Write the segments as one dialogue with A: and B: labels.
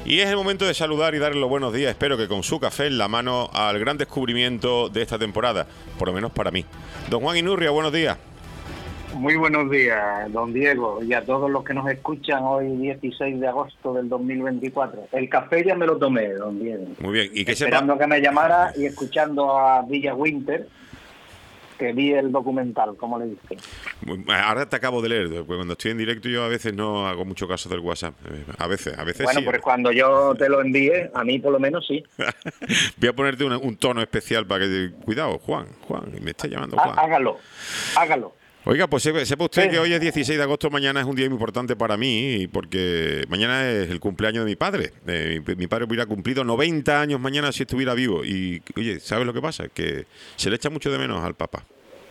A: Y es el momento de saludar y darle los buenos días, espero que con su café en la mano, al gran descubrimiento de esta temporada, por lo menos para mí. Don Juan Inurria, buenos días.
B: Muy buenos días, don Diego, y a todos los que nos escuchan hoy 16 de agosto del 2024. El café ya me lo tomé, don Diego.
A: Muy bien. Y que
B: esperando que me llamara y escuchando a Villa Winter, que vi el documental, como le dije.
A: Ahora te acabo de leer, porque cuando estoy en directo yo a veces no hago mucho caso del WhatsApp. A veces
B: bueno,
A: sí.
B: Pues cuando yo te lo envíe, a mí por lo menos sí.
A: Voy a ponerte un tono especial para que... Cuidado, Juan, me está llamando Juan.
B: Hágalo.
A: Oiga, pues sepa usted que hoy es 16 de agosto, mañana es un día muy importante para mí, porque mañana es el cumpleaños de mi padre. Mi padre hubiera cumplido 90 años mañana si estuviera vivo. Y, oye, ¿sabes lo que pasa? Que se le echa mucho de menos al papá.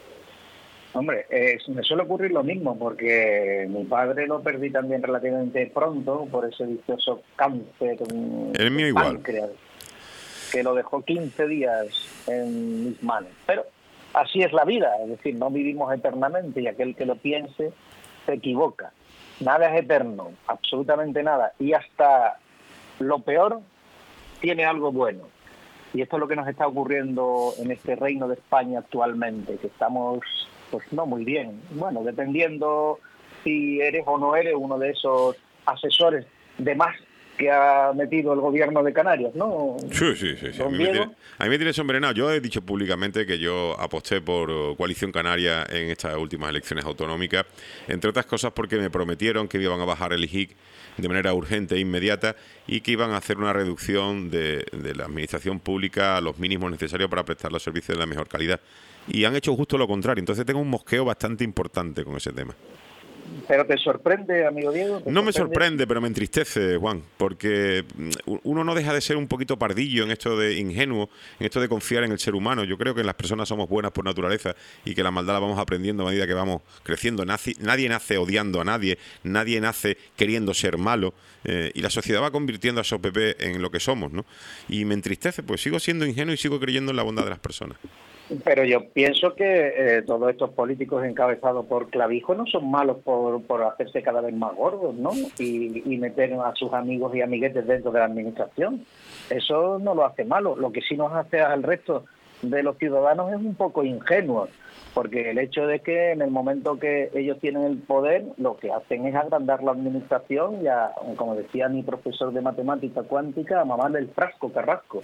B: Hombre, me suele ocurrir lo mismo, porque mi padre lo perdí también relativamente pronto por ese vicioso cáncer
A: El mío igual.
B: Páncreas, que lo dejó 15 días en mis manos. Pero así es la vida, es decir, no vivimos eternamente y aquel que lo piense se equivoca. Nada es eterno, absolutamente nada. Y hasta lo peor tiene algo bueno. Y esto es lo que nos está ocurriendo en este reino de España actualmente, que estamos, pues no muy bien. Bueno, dependiendo si eres o no eres uno de esos asesores de más que ha metido el gobierno de Canarias, ¿no?
A: Sí. A mí me tiene sombrenado. Yo he dicho públicamente que yo aposté por Coalición Canaria en estas últimas elecciones autonómicas, entre otras cosas porque me prometieron que iban a bajar el IGIC de manera urgente e inmediata y que iban a hacer una reducción de la administración pública a los mínimos necesarios para prestar los servicios de la mejor calidad. Y han hecho justo lo contrario. Entonces tengo un mosqueo bastante importante con ese tema.
B: ¿Pero te sorprende, amigo Diego?
A: No me sorprende, pero me entristece, Juan, porque uno no deja de ser un poquito pardillo en esto de ingenuo, en esto de confiar en el ser humano. Yo creo que las personas somos buenas por naturaleza y que la maldad la vamos aprendiendo a medida que vamos creciendo. Nadie nace odiando a nadie nace queriendo ser malo, y la sociedad va convirtiendo a esos PP en lo que somos, ¿no? Y me entristece, pues sigo siendo ingenuo y sigo creyendo en la bondad de las personas.
B: Pero yo pienso que todos estos políticos encabezados por Clavijo no son malos por hacerse cada vez más gordos, ¿no? Y meter a sus amigos y amiguetes dentro de la administración. Eso no lo hace malo. Lo que sí nos hace al resto de los ciudadanos es un poco ingenuo, porque el hecho de que en el momento que ellos tienen el poder, lo que hacen es agrandar la administración y, como decía mi profesor de matemática cuántica, a mamarle el frasco carrasco,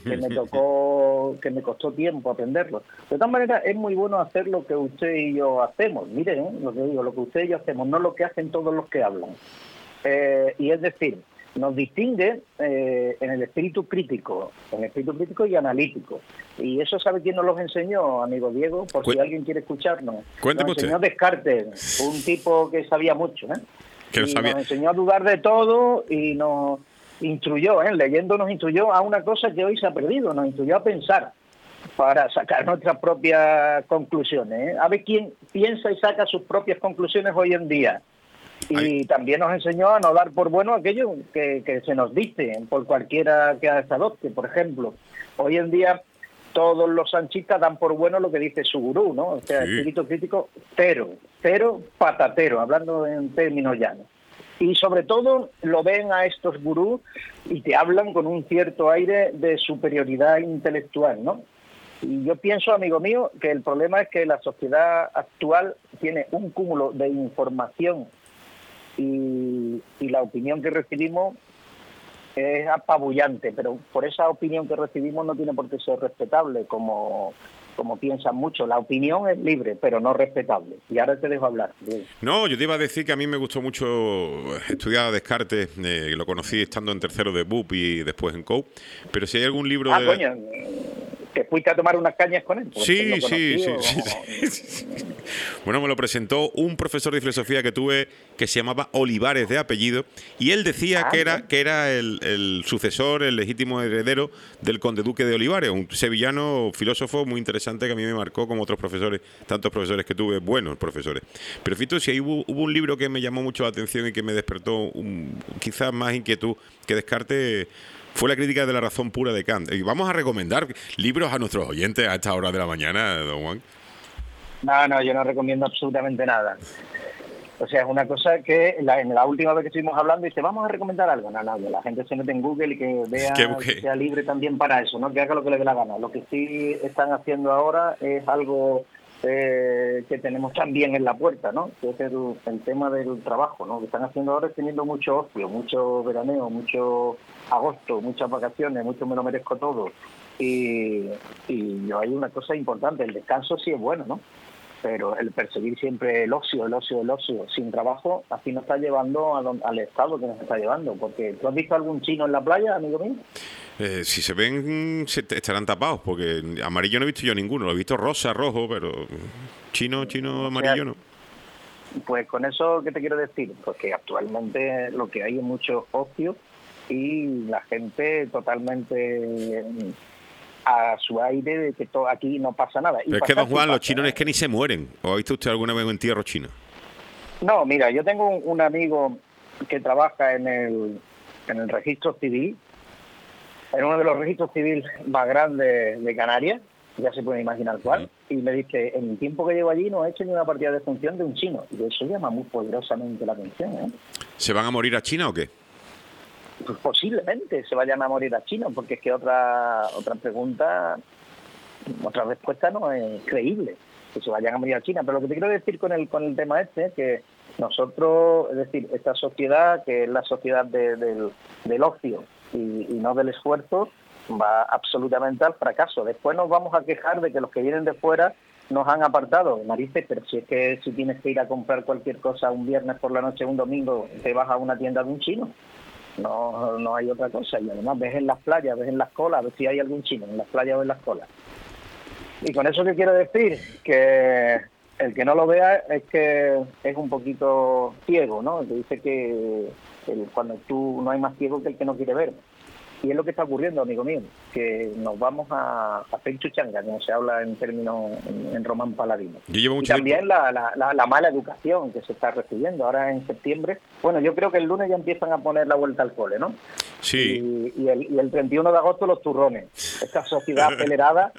B: que me costó tiempo aprenderlo. De todas maneras, es muy bueno hacer lo que usted y yo hacemos. Miren, lo que digo, lo que usted y yo hacemos, no lo que hacen todos los que hablan. Y es decir, nos distingue en el espíritu crítico y analítico. Y eso, ¿sabe quién nos los enseñó, amigo Diego? Por si alguien quiere escucharnos.
A: Cuénteme
B: nos enseñó
A: usted.
B: Descartes, un tipo que sabía mucho,
A: Que lo sabía.
B: Nos enseñó a dudar de todo y nos instruyó, leyendo nos instruyó a una cosa que hoy se ha perdido, nos instruyó a pensar para sacar nuestras propias conclusiones. A ver quién piensa y saca sus propias conclusiones hoy en día. Y también nos enseñó a no dar por bueno aquello que se nos dice por cualquiera que se adopte. Por ejemplo, hoy en día todos los sanchistas dan por bueno lo que dice su gurú, ¿no? O sea, sí. Espíritu crítico cero, patatero, hablando en términos llanos. Y sobre todo lo ven a estos gurús y te hablan con un cierto aire de superioridad intelectual, ¿no? Y yo pienso, amigo mío, que el problema es que la sociedad actual tiene un cúmulo de información y la opinión que recibimos es apabullante, pero por esa opinión que recibimos no tiene por qué ser respetable, como piensan muchos. La opinión es libre, pero no respetable. Y ahora te dejo hablar.
A: No, yo te iba a decir que a mí me gustó mucho estudiar a Descartes, lo conocí estando en tercero de BUP y después en COU, pero si hay algún libro de...
B: coño, que fuiste a tomar unas cañas con él.
A: Sí. Bueno, me lo presentó un profesor de filosofía que tuve que se llamaba Olivares de apellido, y él decía que era el sucesor, el legítimo heredero del conde duque de Olivares, un sevillano filósofo muy interesante que a mí me marcó como otros profesores, tantos profesores que tuve, buenos profesores. Pero fíjate, si hubo un libro que me llamó mucho la atención y que me despertó quizás más inquietud que Descartes, fue La crítica de la razón pura de Kant. Y vamos a recomendar libros a nuestros oyentes a esta hora de la mañana, don Juan.
B: No, yo no recomiendo absolutamente nada. O sea, es una cosa que en la última vez que estuvimos hablando dice, vamos a recomendar algo. No, la gente se mete en Google y que vea, que sea libre también para eso, ¿no? Que haga lo que le dé la gana. Lo que sí están haciendo ahora es algo que tenemos también en la puerta, ¿no? Que es el tema del trabajo, ¿no? Lo que están haciendo ahora es teniendo mucho ocio, mucho veraneo, mucho agosto, muchas vacaciones, mucho me lo merezco todo. Y hay una cosa importante, el descanso sí es bueno, ¿no? Pero el perseguir siempre el ocio, sin trabajo, así nos está llevando al estado que nos está llevando. Porque ¿tú has visto algún chino en la playa, amigo mío?
A: Si se ven, estarán tapados, porque amarillo no he visto yo ninguno. Lo he visto rosa, rojo, pero chino, amarillo no.
B: Pues con eso, ¿qué te quiero decir? Porque actualmente lo que hay es mucho ocio y la gente totalmente a su aire de que aquí no pasa nada.
A: Pero es que, don Juan, los chinos es que ni se mueren. ¿O ha visto usted alguna vez un entierro chino?
B: No, mira, yo tengo un amigo que trabaja en el registro civil, en uno de los registros civiles más grandes de Canarias, ya se puede imaginar cuál, y me dice, en el tiempo que llevo allí no he hecho ni una partida de función de un chino. Y eso llama muy poderosamente la atención, ¿eh?
A: ¿Se van a morir a China o qué?
B: Pues posiblemente se vayan a morir a China, porque es que otra pregunta, otra respuesta no es creíble, que se vayan a morir a China. Pero lo que te quiero decir con el tema es que nosotros, es decir, esta sociedad, que es la sociedad del ocio y no del esfuerzo, va absolutamente al fracaso. Después nos vamos a quejar de que los que vienen de fuera nos han apartado. Narices, pero si es que si tienes que ir a comprar cualquier cosa un viernes por la noche, un domingo, te vas a una tienda de un chino. No hay otra cosa. Y además ves en las playas, ves en las colas, a ver si hay algún chino en las playas o en las colas. Y con eso que quiero decir, que el que no lo vea es que es un poquito ciego, ¿no? Que dice que cuando tú no hay más ciego que el que no quiere ver. Y es lo que está ocurriendo, amigo mío, que nos vamos a hacer chuchanga, como se habla en términos en román paladino. Y también la mala educación que se está recibiendo ahora en septiembre. Bueno, yo creo que el lunes ya empiezan a poner la vuelta al cole, ¿no?
A: Sí.
B: Y el 31 de agosto los turrones. Esta sociedad acelerada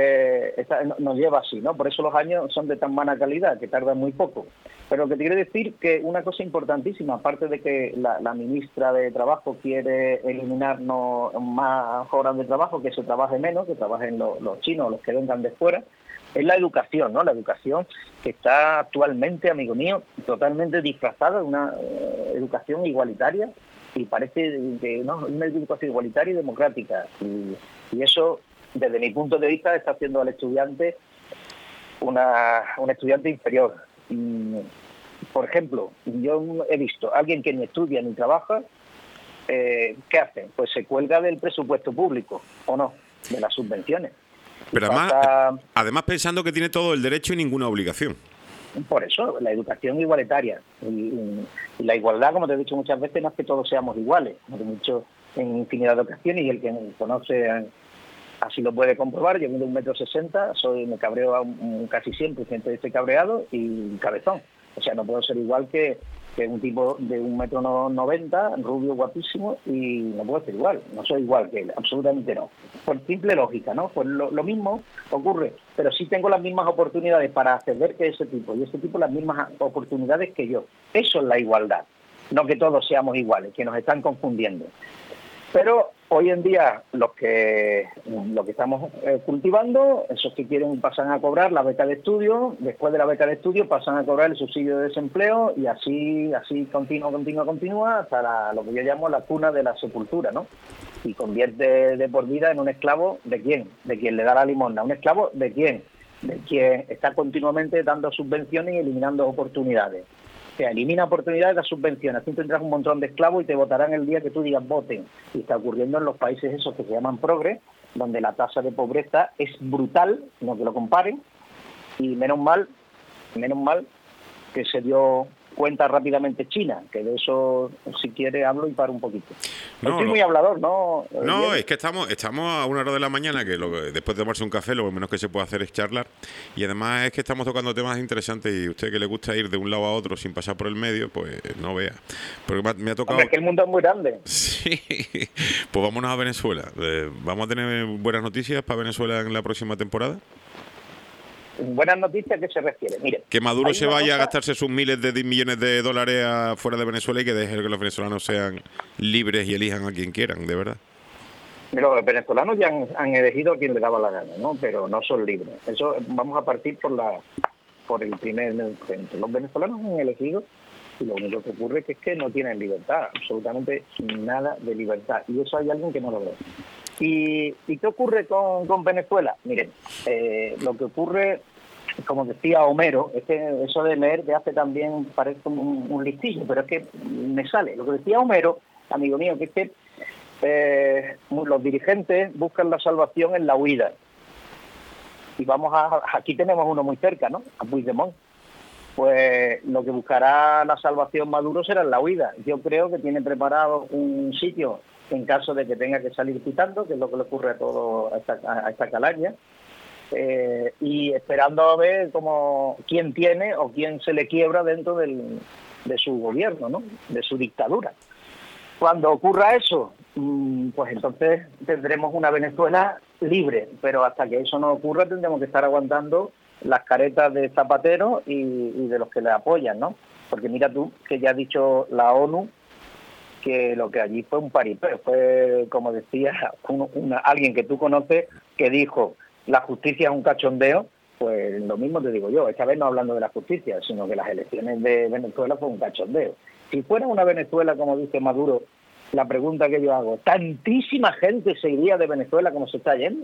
B: nos lleva así, ¿no? Por eso los años son de tan mala calidad, que tardan muy poco. Pero lo que te quiero decir que una cosa importantísima, aparte de que la ministra de Trabajo quiere eliminarnos más horas de trabajo, que se trabaje menos, que trabajen los chinos, los que vengan de fuera, es la educación, ¿no? La educación que está actualmente, amigo mío, totalmente disfrazada de una educación igualitaria, y parece que no, una educación igualitaria y democrática. Y eso, desde mi punto de vista, está haciendo al estudiante un estudiante inferior. Por ejemplo, yo he visto a alguien que ni estudia ni trabaja, ¿qué hace? Pues se cuelga del presupuesto público, ¿o no? De las subvenciones.
A: Pero además pensando que tiene todo el derecho y ninguna obligación.
B: Por eso, la educación igualitaria. Y la igualdad, como te he dicho muchas veces, no es que todos seamos iguales. Lo he dicho en infinidad de ocasiones, y el que me conoce así lo puede comprobar. Yo mido 1,60 m, me cabreo casi siempre estoy cabreado y cabezón. O sea, no puedo ser igual que un tipo de 1,90 m, rubio, guapísimo, y no puedo ser igual. No soy igual que él, absolutamente no. Por simple lógica, ¿no? Pues lo mismo ocurre, pero sí tengo las mismas oportunidades para acceder que ese tipo, y ese tipo las mismas oportunidades que yo. Eso es la igualdad, no que todos seamos iguales, que nos están confundiendo. Pero hoy en día lo que estamos cultivando, esos que quieren pasan a cobrar la beca de estudio, después de la beca de estudio pasan a cobrar el subsidio de desempleo, y así continúa hasta lo que yo llamo la cuna de la sepultura, ¿no? Y convierte de por vida en un esclavo ¿de quién? De quien le da la limosna. ¿Un esclavo de quién? De quien está continuamente dando subvenciones y eliminando oportunidades. O sea, elimina oportunidades de las subvenciones. Así tendrás un montón de esclavos y te votarán el día que tú digas voten. Y está ocurriendo en los países esos que se llaman progres, donde la tasa de pobreza es brutal, no que lo comparen, y menos mal que se dio cuenta rápidamente China, que de eso, si quiere, hablo y paro un poquito. Estoy muy hablador, ¿no?
A: No, es que estamos a 1 hora de la mañana, que después de tomarse un café lo menos que se puede hacer es charlar, y además es que estamos tocando temas interesantes, y usted que le gusta ir de un lado a otro sin pasar por el medio, pues no vea. Porque me ha tocado...
B: Hombre, es que el mundo es muy grande.
A: Sí, pues vámonos a Venezuela. ¿Vamos a tener buenas noticias para Venezuela en la próxima temporada?
B: Buenas noticias, ¿a qué se refiere? Mire,
A: Que Maduro
B: hay
A: se
B: una
A: vaya a
B: cosa-
A: gastarse sus miles de millones de dólares fuera de Venezuela y que deje que los venezolanos sean libres y elijan a quien quieran, de verdad.
B: Los venezolanos ya han elegido a quien le daba la gana, ¿no? Pero no son libres. Eso vamos a partir por el primer punto. Los venezolanos han elegido y lo único que ocurre es que no tienen libertad, absolutamente nada de libertad. Y eso hay alguien que no lo ve. ¿Y qué ocurre con Venezuela? Miren, lo que ocurre, como decía Homero, es que eso de leer te hace también, parece un listillo, pero es que me sale. Lo que decía Homero, amigo mío, que es que los dirigentes buscan la salvación en la huida. Y aquí tenemos uno muy cerca, ¿no? A Puigdemont. Pues lo que buscará la salvación Maduro será en la huida. Yo creo que tiene preparado un sitio en caso de que tenga que salir quitando, que es lo que le ocurre a esta calaña, y esperando a ver quién tiene o quién se le quiebra dentro de su gobierno, ¿no? De su dictadura. Cuando ocurra eso, pues entonces tendremos una Venezuela libre, pero hasta que eso no ocurra tendremos que estar aguantando las caretas de Zapatero y de los que le apoyan, ¿no? Porque mira tú, que ya ha dicho la ONU que lo que allí fue un paripé, fue, como decía alguien que tú conoces, que dijo, la justicia es un cachondeo. Pues lo mismo te digo yo, esta vez no hablando de la justicia, sino que las elecciones de Venezuela fue un cachondeo. Si fuera una Venezuela, como dice Maduro, la pregunta que yo hago, ¿tantísima gente se iría de Venezuela como se está yendo?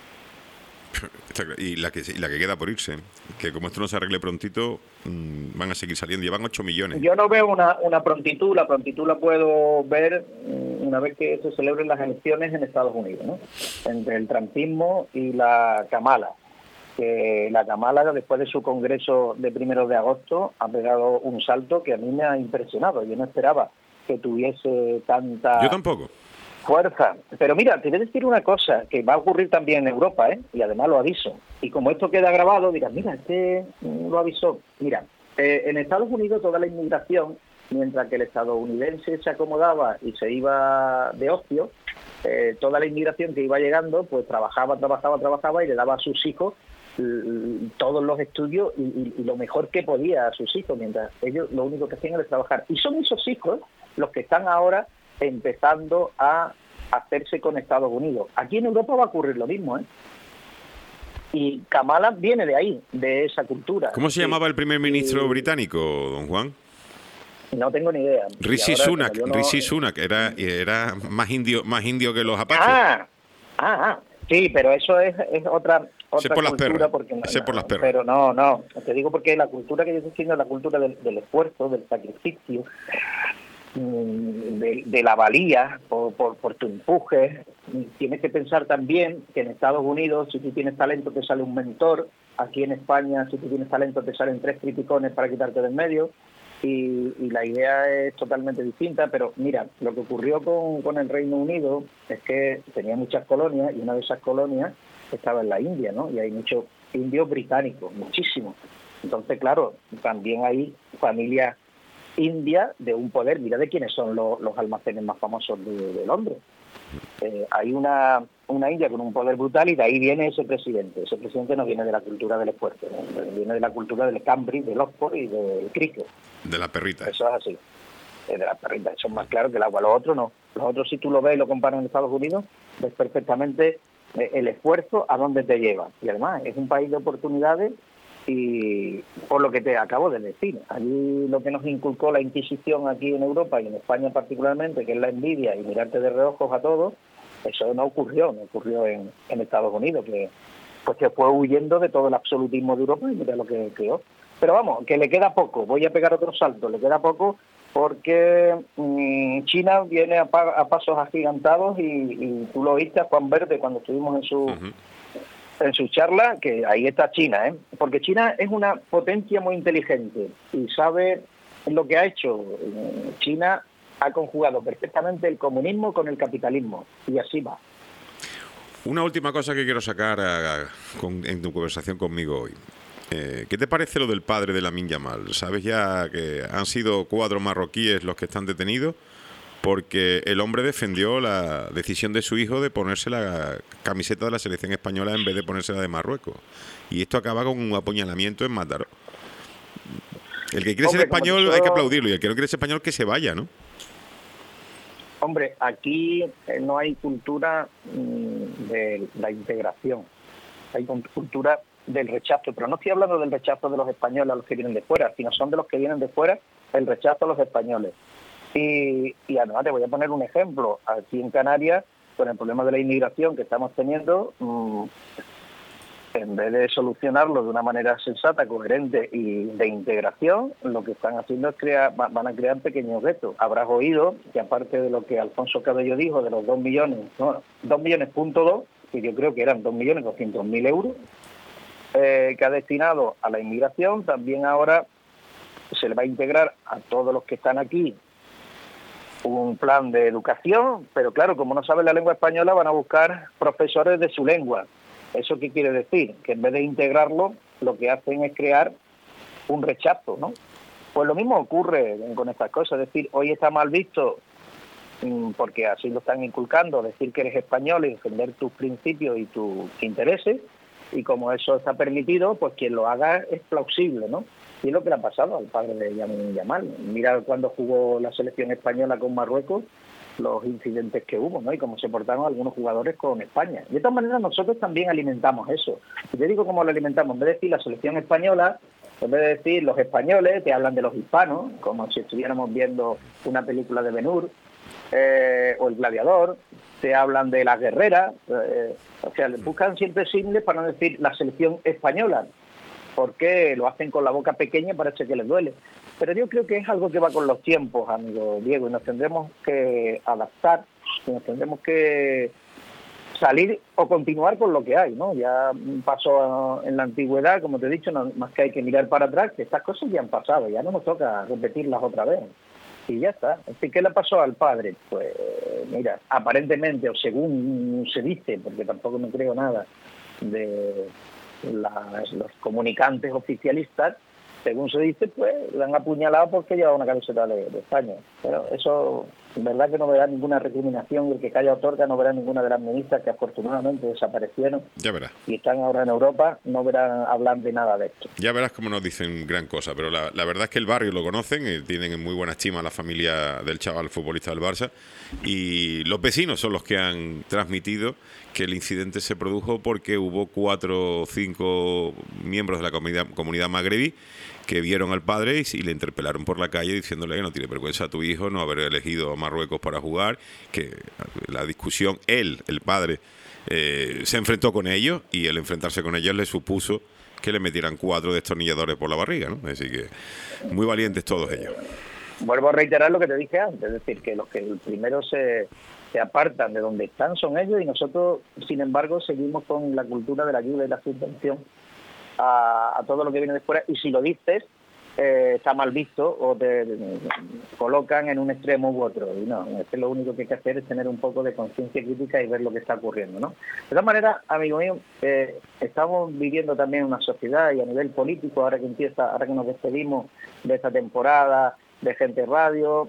A: Y la que queda por irse, que como esto no se arregle prontito, van a seguir saliendo. Llevan 8 millones.
B: Yo no veo una prontitud. La prontitud la puedo ver una vez que se celebren las elecciones en Estados Unidos, ¿no? Entre el trumpismo y la Kamala. Que la Kamala, después de su congreso de 1 de agosto, ha pegado un salto que a mí me ha impresionado. Yo no esperaba que tuviese tanta...
A: Yo tampoco.
B: Fuerza. Pero mira, te voy a decir una cosa, que va a ocurrir también en Europa, y además lo aviso. Y como esto queda grabado, dirás, mira, lo avisó. Mira, en Estados Unidos toda la inmigración, mientras que el estadounidense se acomodaba y se iba de ocio, toda la inmigración que iba llegando, pues trabajaba y le daba a sus hijos todos los estudios y lo mejor que podía a sus hijos, mientras ellos lo único que hacían era trabajar. Y son esos hijos los que están ahora empezando a hacerse con Estados Unidos. Aquí en Europa va a ocurrir lo mismo, Y Kamala viene de ahí, de esa cultura.
A: ¿Cómo se llamaba el primer ministro británico, don Juan?
B: No tengo ni idea.
A: Rishi Sunak era más indio que los apaches.
B: Sí, pero eso es otra
A: sé por
B: cultura.
A: Por las perras.
B: Pero no, te digo porque la cultura que yo estoy diciendo es la cultura del esfuerzo, del sacrificio, de la valía por tu empuje. Tienes que pensar también que en Estados Unidos, si tú tienes talento, te sale un mentor. Aquí en España, si tú tienes talento, te salen 3 criticones para quitarte del medio. Y la idea es totalmente distinta, pero mira, lo que ocurrió con el Reino Unido es que tenía muchas colonias y una de esas colonias estaba en la India, ¿no? Y hay muchos indios británicos, muchísimos. Entonces, claro, también hay familias indias de un poder. Mira de quiénes son los almacenes más famosos de Londres. Hay una India con un poder brutal y de ahí viene ese presidente. Ese presidente no viene de la cultura del esfuerzo, ¿no? Viene de la cultura del Cambridge, del Oxford y del cricket.
A: De la perrita.
B: Eso es así. De las perritas, eso es más claro que el agua. Los otros no. Los otros, si tú lo ves y lo comparas en Estados Unidos, ves perfectamente el esfuerzo a dónde te lleva. Y además es un país de oportunidades y por lo que te acabo de decir. Allí lo que nos inculcó la Inquisición aquí en Europa y en España particularmente, que es la envidia y mirarte de reojos a todos, eso no ocurrió en Estados Unidos, que pues se fue huyendo de todo el absolutismo de Europa y mira lo que creó. Pero vamos, que le queda poco, voy a pegar otro salto, le queda poco porque China viene a pasos agigantados y tú lo oíste a Juan Verde cuando estuvimos en su charla, que ahí está China, porque China es una potencia muy inteligente y sabe lo que ha hecho. China ha conjugado perfectamente el comunismo con el capitalismo y así va.
A: Una última cosa que quiero sacar en tu conversación conmigo hoy. ¿Qué te parece lo del padre de Lamine Yamal? ¿Sabes ya que han sido 4 marroquíes los que están detenidos porque el hombre defendió la decisión de su hijo de ponerse la camiseta de la selección española en vez de ponerse la de Marruecos. Y esto acaba con un apuñalamiento en Mataró. El que quiere ser español hay que aplaudirlo, y el que no quiere ser español que se vaya, ¿no?
B: Hombre, aquí no hay cultura de la integración, hay cultura del rechazo, pero no estoy hablando del rechazo de los españoles a los que vienen de fuera, sino son de los que vienen de fuera el rechazo a los españoles. Y además te voy a poner un ejemplo. Aquí en Canarias, con el problema de la inmigración que estamos teniendo, en vez de solucionarlo de una manera sensata, coherente y de integración, lo que están haciendo es van a crear pequeños guetos. Habrás oído que aparte de lo que Alfonso Cabello dijo de los 2 millones, no, 2 millones punto 2, que yo creo que eran 2.200.000 euros, que ha destinado a la inmigración, también ahora se le va a integrar a todos los que están aquí un plan de educación, pero claro, como no saben la lengua española, van a buscar profesores de su lengua. ¿Eso qué quiere decir? Que en vez de integrarlo, lo que hacen es crear un rechazo, ¿no? Pues lo mismo ocurre con estas cosas, es decir, hoy está mal visto, porque así lo están inculcando, decir que eres español y defender tus principios y tus intereses, y como eso está permitido, pues quien lo haga es plausible, ¿no? Y es lo que le ha pasado al padre de Lamine Yamal. Mira cuando jugó la selección española con Marruecos, los incidentes que hubo, ¿no? Y cómo se portaron algunos jugadores con España. De todas maneras, nosotros también alimentamos eso. Yo digo cómo lo alimentamos. En vez de decir la selección española, en vez de decir los españoles, te hablan de los hispanos, como si estuviéramos viendo una película de Ben-Hur, o El Gladiador, te hablan de las guerreras, o sea, le buscan siempre símiles para no decir la selección española, porque lo hacen con la boca pequeña y parece que les duele. Pero yo creo que es algo que va con los tiempos, amigo Diego, y nos tendremos que adaptar, y nos tendremos que salir o continuar con lo que hay, ¿no? Ya pasó en la antigüedad, como te he dicho, no, más que hay que mirar para atrás, que estas cosas ya han pasado, ya no nos toca repetirlas otra vez. Y ya está. Así, ¿qué le pasó al padre? Pues mira, aparentemente, o según se dice, porque tampoco me creo nada de los comunicantes oficialistas, según se dice, pues le han apuñalado porque lleva una camiseta de España. Pero eso, en verdad que no verá ninguna recriminación, el que calla otorga, no verá ninguna de las ministras que afortunadamente desaparecieron.
A: Ya verás.
B: Y están ahora en Europa, no verán hablar de nada de esto.
A: Ya verás cómo nos dicen gran cosa, pero la verdad es que el barrio lo conocen, y tienen en muy buena estima a la familia del chaval futbolista del Barça, y los vecinos son los que han transmitido que el incidente se produjo porque hubo 4 o 5 miembros de la comunidad magrebí que vieron al padre y le interpelaron por la calle diciéndole que no tiene vergüenza a tu hijo no haber elegido a Marruecos para jugar, que la discusión, el padre, se enfrentó con ellos, y el enfrentarse con ellos le supuso que le metieran 4 destornilladores por la barriga, ¿no? Así que muy valientes todos ellos.
B: Vuelvo a reiterar lo que te dije antes, es decir, que los que primero se apartan de donde están son ellos, y nosotros, sin embargo, seguimos con la cultura de la ayuda y la subvención a todo lo que viene de fuera, y si lo dices, está mal visto o te colocan en un extremo u otro. Y no, lo único que hay que hacer es tener un poco de conciencia crítica y ver lo que está ocurriendo, ¿no? De todas maneras, amigo mío, estamos viviendo también una sociedad, y a nivel político, ahora que nos despedimos de esta temporada de Gente Radio,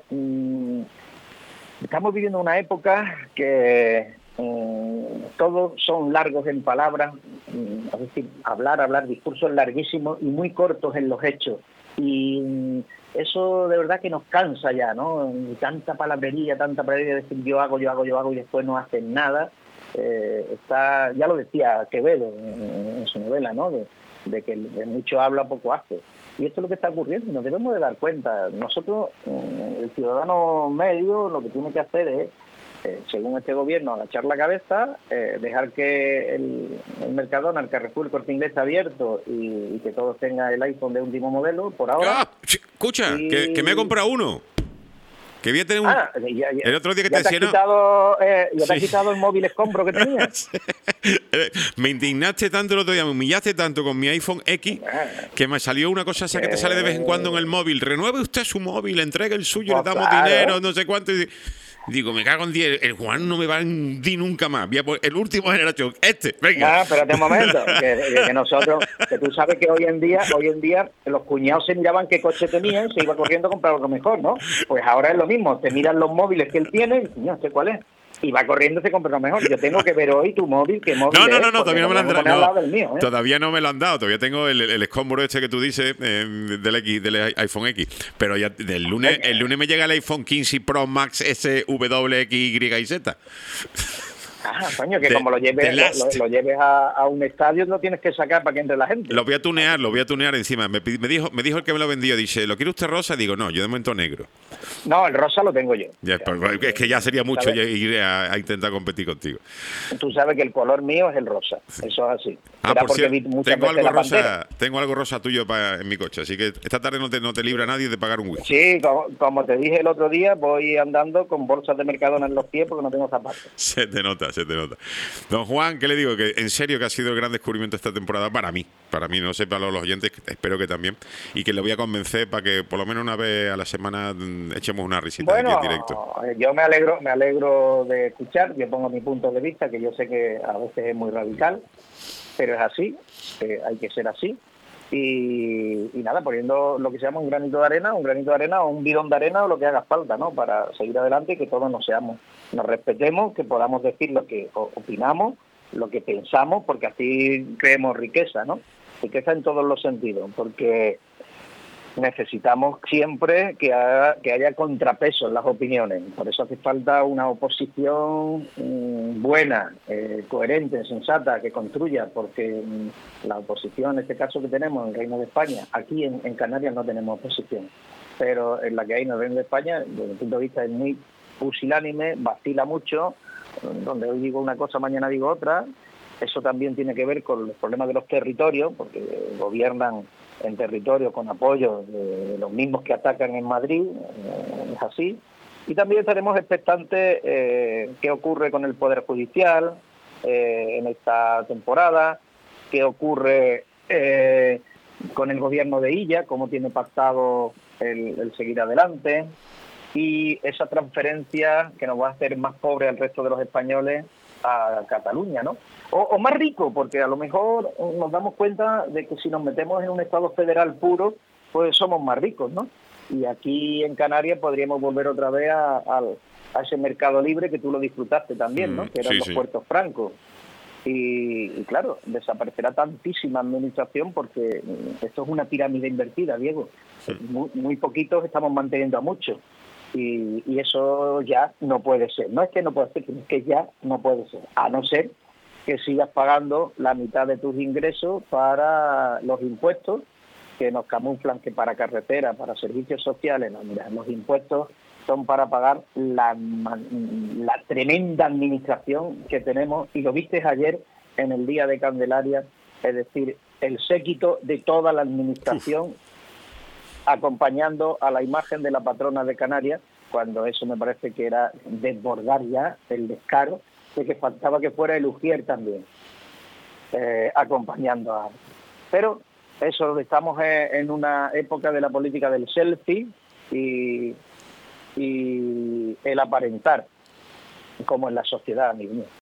B: estamos viviendo una época que todos son largos en palabras, es decir, hablar, discursos larguísimos y muy cortos en los hechos. Y eso de verdad que nos cansa ya, ¿no? Tanta palabrería, decir yo hago y después no hacen nada. Ya lo decía Quevedo en su novela, ¿no? De que de mucho habla, poco hace. Y esto es lo que está ocurriendo, y nos debemos de dar cuenta. Nosotros, el ciudadano medio, lo que tiene que hacer es, según este gobierno, agachar la cabeza, dejar que el Mercadona, el Carrefour, el Corte Inglés está abierto, y que todos tengan el iPhone de último modelo, por ahora.
A: Escucha, que me he comprado uno. Que voy a tener el otro día que te decía,
B: te has quitado el móvil escombro que tenías.
A: Me indignaste tanto el otro día, me humillaste tanto con mi iPhone X, que me salió una cosa esa que te sale de vez en cuando en el móvil. Renueve usted su móvil, entregue el suyo, le damos dinero, no sé cuánto. Digo, me cago en 10, el Juan no me va a hundir nunca más. Voy a poner el último generación, venga.
B: No, espérate un momento, que nosotros, que tú sabes que hoy en día los cuñados se miraban qué coche tenía y se iba corriendo a comprar algo mejor, ¿no? Pues ahora es lo mismo, te miran los móviles que él tiene y no sé cuál es. Y va corriendo y se compra lo mejor. Yo tengo que ver hoy tu móvil, qué móvil
A: No,
B: es,
A: todavía no me lo han dado.
B: Mío, ¿eh?
A: Todavía no me lo han dado. Todavía tengo el escombro este que tú dices del iPhone X. Pero ya el lunes me llega el iPhone 15 Pro Max S, W, X, Y y Z.
B: Ah, coño, que como lo lleves a un estadio no tienes que sacar para que entre la gente.
A: Lo voy a tunear encima. Me dijo el que me lo vendió, dice, ¿lo quiere usted rosa? Digo, no, yo de momento negro.
B: No, el rosa lo tengo yo.
A: Ya, pues, es que ya sería mucho ir a intentar competir contigo.
B: Tú sabes que el color mío es el rosa, eso es así.
A: Por cierto, tengo algo rosa tuyo en mi coche, así que esta tarde no te libra nadie de pagar un whisky.
B: Sí, como te dije el otro día, voy andando con bolsas de Mercadona en los pies porque no tengo zapatos.
A: Se te nota. Don Juan, ¿qué le digo? Que en serio que ha sido el gran descubrimiento esta temporada para mí, no sé, para los oyentes, espero que también, y que le voy a convencer para que por lo menos una vez a la semana echemos una risita aquí en directo.
B: Yo me alegro de escuchar, yo pongo mi punto de vista, que yo sé que a veces es muy radical, pero es así, hay que ser así. Y nada, poniendo lo que se llama un granito de arena o un bidón de arena o lo que haga falta, ¿no? Para seguir adelante y que todos nos respetemos, que podamos decir lo que opinamos, lo que pensamos, porque así creemos riqueza, ¿no? Riqueza en todos los sentidos, porque necesitamos siempre que haya contrapeso en las opiniones. Por eso hace falta una oposición buena, coherente, sensata, que construya, porque la oposición, en este caso que tenemos en el Reino de España, aquí en Canarias no tenemos oposición, pero en la que hay en el Reino de España, desde mi punto de vista, es muy pusilánime, vacila mucho, donde hoy digo una cosa, mañana digo otra. Eso también tiene que ver con los problemas de los territorios, porque gobiernan en territorio con apoyo de los mismos que atacan en Madrid, es así. Y también estaremos expectantes qué ocurre con el Poder Judicial en esta temporada, qué ocurre con el gobierno de Illa, cómo tiene pactado el seguir adelante, y esa transferencia que nos va a hacer más pobres al resto de los españoles a Cataluña, ¿no? O más rico, porque a lo mejor nos damos cuenta de que si nos metemos en un Estado federal puro, pues somos más ricos, ¿no? Y aquí en Canarias podríamos volver otra vez a ese mercado libre que tú lo disfrutaste también, ¿no? Que eran los puertos francos. Y claro, desaparecerá tantísima administración porque esto es una pirámide invertida, Diego. Muy poquitos estamos manteniendo a muchos. Y eso ya no puede ser. No es que no puede ser, es que ya no puede ser. A no ser que sigas pagando la mitad de tus ingresos para los impuestos, que nos camuflan que para carretera, para servicios sociales. No, mira, los impuestos son para pagar la tremenda administración que tenemos, y lo viste ayer en el Día de Candelaria, es decir, el séquito de toda la administración acompañando a la imagen de la patrona de Canarias, cuando eso me parece que era desbordar ya el descaro de que faltaba que fuera el Ujier también, acompañando a... Pero eso, estamos en una época de la política del selfie y el aparentar, como en la sociedad, amigo mío.